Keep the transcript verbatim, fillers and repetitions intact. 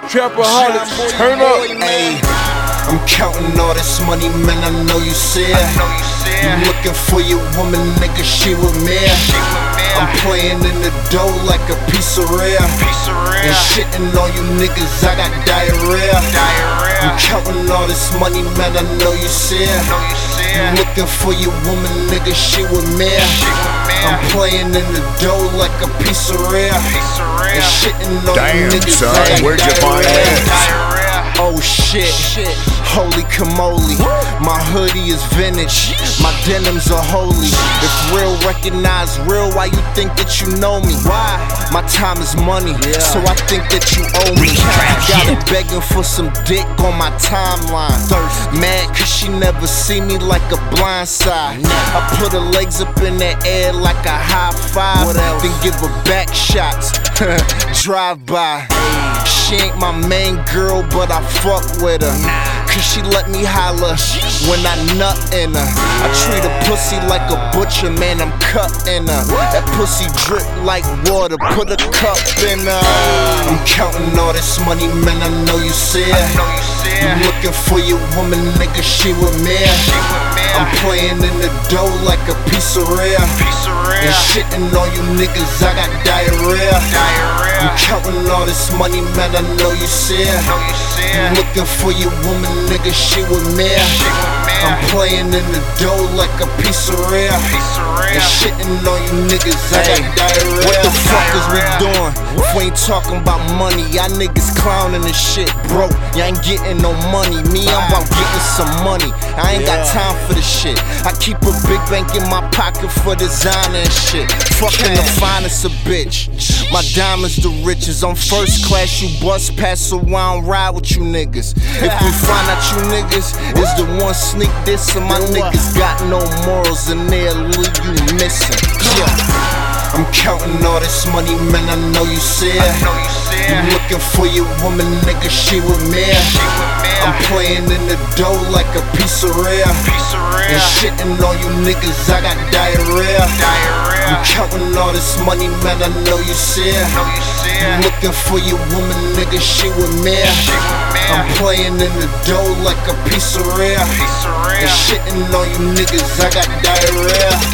Trapaholics, turn up. Ayy, I'm counting all this money, man, I know you see it. You looking for your woman, nigga, she with me. I'm playing in the dough like a pizzeria. And shitting on you niggas, I got diarrhea. I'm counting all this money, man, I know you see it. You looking for your woman, nigga, she with me. I'm playing in the dough like a pizzeria. And shitting on Damn, you niggas, son, I got where'd you find diarrhea. that? Oh shit, holy camole. My hoodie is vintage, my denims are holy. If real recognize real, why you think that you know me? Why? My time is money, so I think that you owe me. Got her begging for some dick on my timeline. Mad cause she never see me like a blind side. I put her legs up in the air like a high five, then give her back shots. Drive by. She ain't my main girl, but I fuck with her. Cause she let me holler when I nut in her. I treat a pussy like a butcher, man, I'm cutting her. That pussy drip like water, put a cup in her. I'm counting all this money, man, I know you see it. You looking for your woman, nigga, she with me. I'm playing in the dough like a pizzeria. And shitting on you niggas, I got diarrhea. I'm counting all this money, man, I know you see it. You looking for your woman, nigga, she with me. I'm playing in the dough like a pizzeria. And shitting on you niggas, I got diarrhea. What the fuck is we doing? If we ain't talking about money, y'all niggas clowning and shit, bro. Y'all ain't getting no money. Me, I'm about getting some money. I ain't got time for this shit. I keep a big bank in my pocket for designer and shit. Fucking the finest a bitch. My diamonds the richest. I'm first class, you bust past, so I don't ride with you niggas. If we find out you niggas is the one sneak this, and my niggas got no morals and they'll leave you missing. Yeah. I'm counting all this money, man, I know you see it. You looking for your woman, nigga, she with me. I'm playing in the dough like a pizzeria. And shitting on you niggas, I got diarrhea. I'm counting all this money, man, I know you see it. You looking for your woman, nigga, she with me. I'm playing in the dough like a pizzeria. And shitting on you niggas, I got diarrhea.